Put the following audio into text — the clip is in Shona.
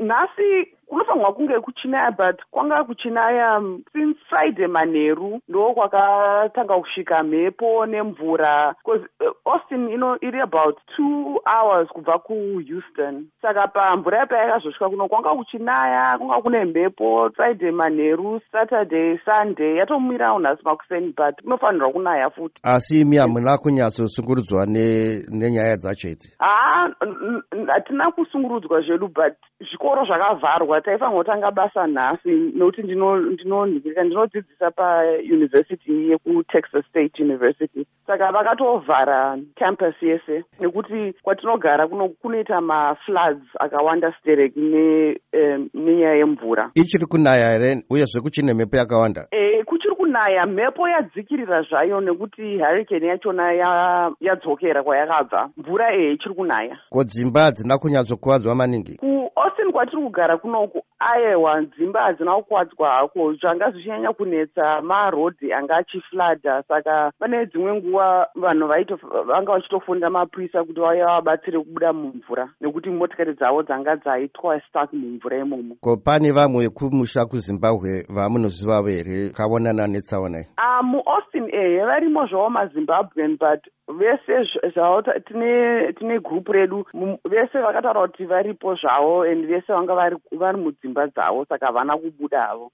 nhasi kunofanirwa kunge kuchinaya, but kwanga kuchinaya since Friday manheru ndo kwakatanga kusvika mhepo nemvura, because Austin iri about 2 hours kubva kuHouston. Saka pamvura yapa yakazosvika kuno kwanga kuchinaya, kwanga kune mhepo Friday manheru, Saturday, Sunday, yatomira nhasi makuseni, but kunofanirwa kunaya futi. Asi imi hamuna kunyatsosungurudzwa nenyaya dzacho idzi? Hatina kusungurudzwa zvedu, but zvikoro zvakavharwa. Taifanirwa kutanga basa nhasi nokuti ndinodzidzisa pauniversity yekuTexas State University. Saka vakatovhara campus yese nekuti kwatinogara kunoita mafloods akawanda stereki nenyaya yemvura. Ichiri kunaya here uyezve kuchine mhepo yakawanda? Kuchiri kunaya, mhepo yadzikirira zvayo nekuti hurricane yachona yadzokera kwayakabva. Mvura ichiri kunaya. Ko dzimba hadzina kunyatsokuwadzwa maningi? Austin kwatiri kugara kunoku, aiwa, dzimba hadzina kukwadzwa hako. Zvanga zvichinyanya kunetsa marodhi anga achifladha, saka pane dzimwe nguva vanhu vanga vachitofunda mapurisa kuti vauya vabatsire kubuda mumvura nekuti motikari dzavo dzanga dzaitwa stuck mumvura imomo. Ko pane vamwe vekumusha kuZimbabwe vamunozivavo here kaonana netsaona iyi? MuAustin varimo zvavo maZimbabwean, but vese zvavo tine group redu, vese vakataura kuti varipo zvavo and vese vanga vari mudzimba dzavo, saka havana kubuda havo.